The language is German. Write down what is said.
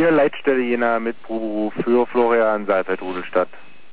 Hier Leitstelle Jena mit Brubru für Florian Saalfeld, Rudelstadt.